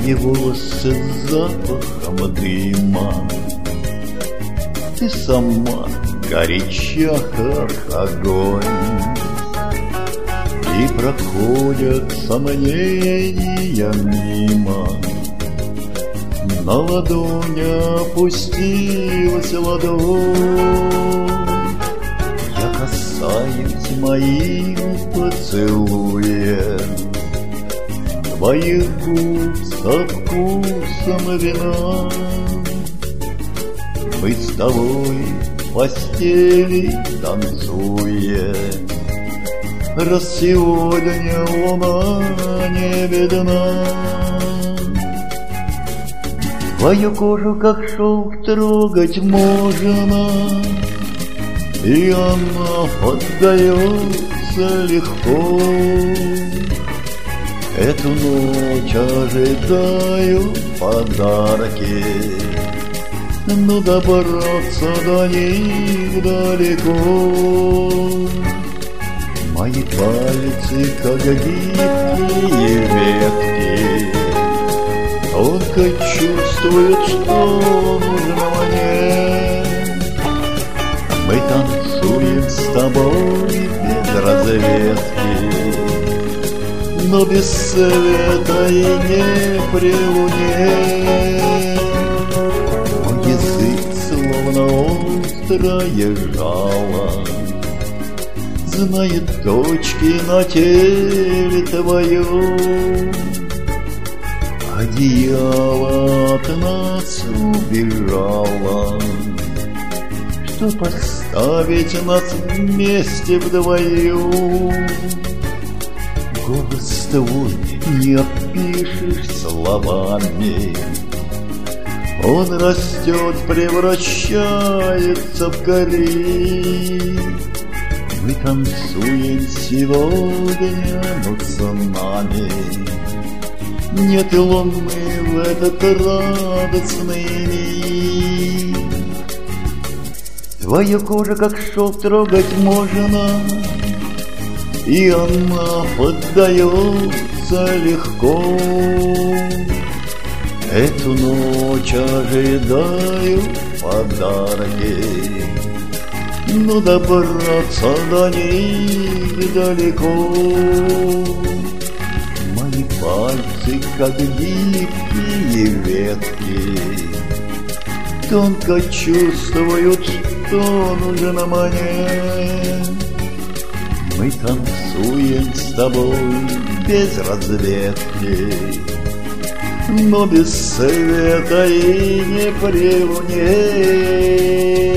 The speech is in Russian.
Твои волосы с запахом дыма, ты сама горяча, как огонь. И проходят сомнения мимо, на ладонь опустилась ладонь. Я касаюсь моим поцелуем твоих губ со вкусом вина. Мы с тобой в постели танцуем, раз сегодня луна не видна. Твою кожу, как шелк, трогать можно, и она поддается легко. Эту ночь ожидаю подарки, но добраться до них далеко. Мои пальцы, как гибкие ветки, тонко чувствуют, что нужно мне. Мы танцуем с тобой без разведки, но без света и не при луне. Мой язык словно острое жало, знает точки на теле твоем. Одеяло от нас убежало, что поставить нас вместе вдвоем. Голос твой не опишешь словами, он растет, превращается в гори. Мы танцуем сегодня, но с нами нет луны в этот радостный миг. Твою кожу, как шелк, трогать можно, и она поддается легко. Эту ночь ожидаю подарки, но добраться до них далеко. Мои пальцы, как гибкие ветки, тонко чувствуют, что нужно мне. Мы танцуем с тобой без разведки, но без света и не при луне.